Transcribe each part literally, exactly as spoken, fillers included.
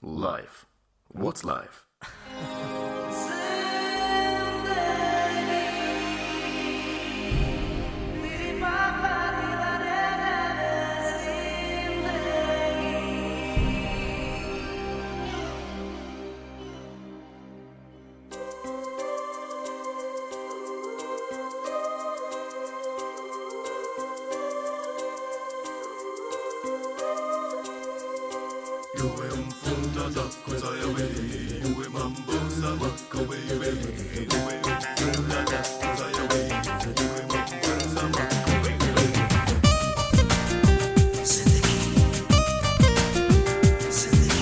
Life. What's life? Due un fondo d'acqua sai away, due mambosa macca way way, due un fondo d'acqua sai away, due mambosa macca way way. Zindagi, zindagi.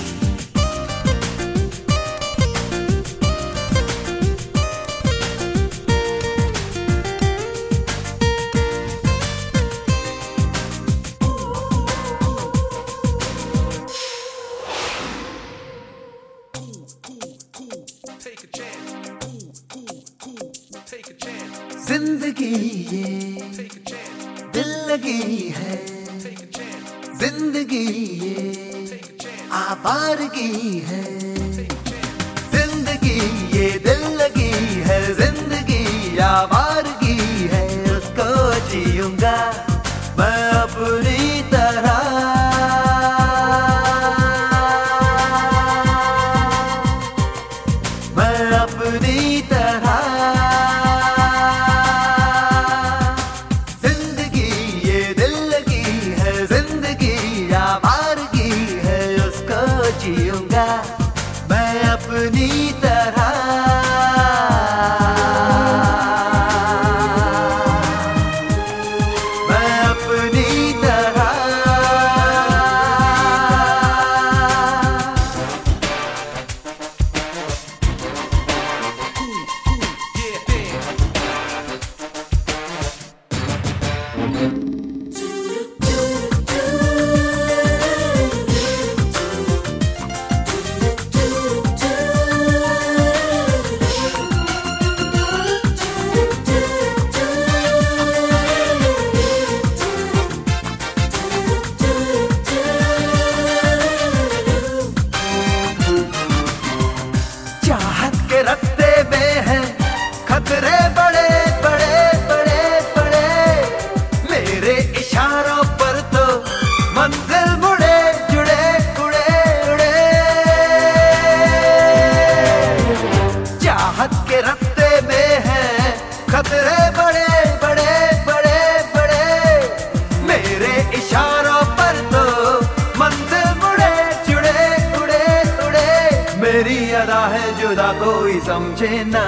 जिंदगी ये दिल लगी है, जिंदगी ये आवारगी है, जिंदगी ये दिल लगी है, जिंदगी आवारगी है, उसको जीऊंगा मैं अपनी तरह, मैं अपनी तरह। जीऊंगा मैं अपनी तरह, मैं अपनी तरह। चाहत के रास्ते में है खतरे बड़े बड़े बड़े बड़े, मेरे इशारों पर तो मंजिल मुड़े जुड़े उड़े उड़े। चाहत के रास्ते में है खतरे बड़े बड़े बड़े बड़े, मेरे इशारों पर तो मंजिल मुड़े जुड़े उड़े उड़े। मेरी अदा है जुदा कोई समझे ना,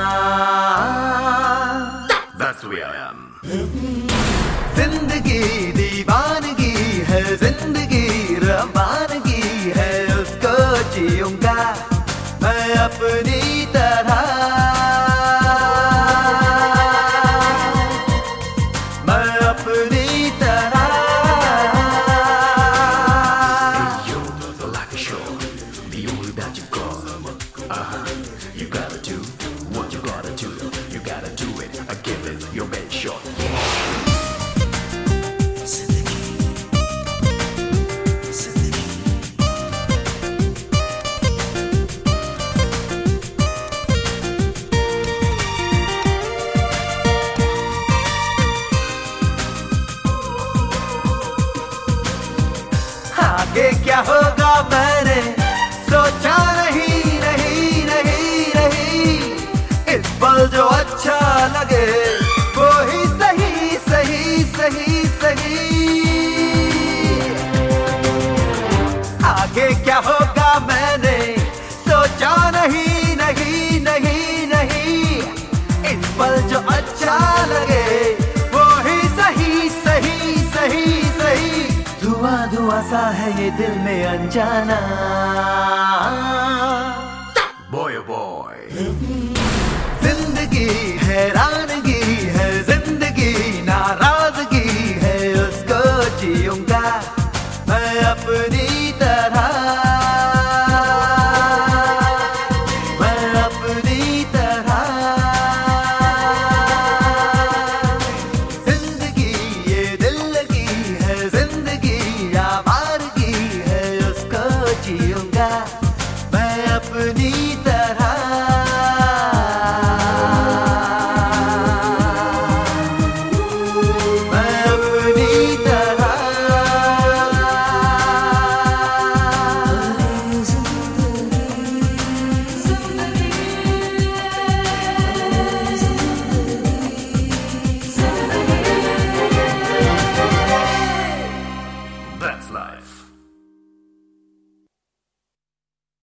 That's who I am. जिंदगी दीवानगी है, जिंदगी रवानगी है, उसको जीऊंगा मैं अपनी तरह, मैं अपनी तरह। Yo, life is short. The only that you got. Uh-huh. You gotta do what you gotta do. You gotta do it. I give it your best shot. Zindagi, zindagi. आगे क्या होगा मैंने सोचा नहीं नहीं नहीं नहीं, इस पल जो अच्छा लगे वो ही सही सही सही सही। आगे क्या होगा मैंने सोचा नहीं नहीं नहीं नहीं, इस पल जो अच्छा लगे वो ही सही सही सही सही। धुआं धुआं सा है ये दिल में अनजाना, Boy, oh boy. जिंदगी हैरानगी है, जिंदगी नाराजगी है, उसको जीऊंगा मैं अपनी तरह, मैं अपनी तरह। जिंदगी ये दिल लगी है, जिंदगी आवारगी है, उसको जीऊंगा अपनी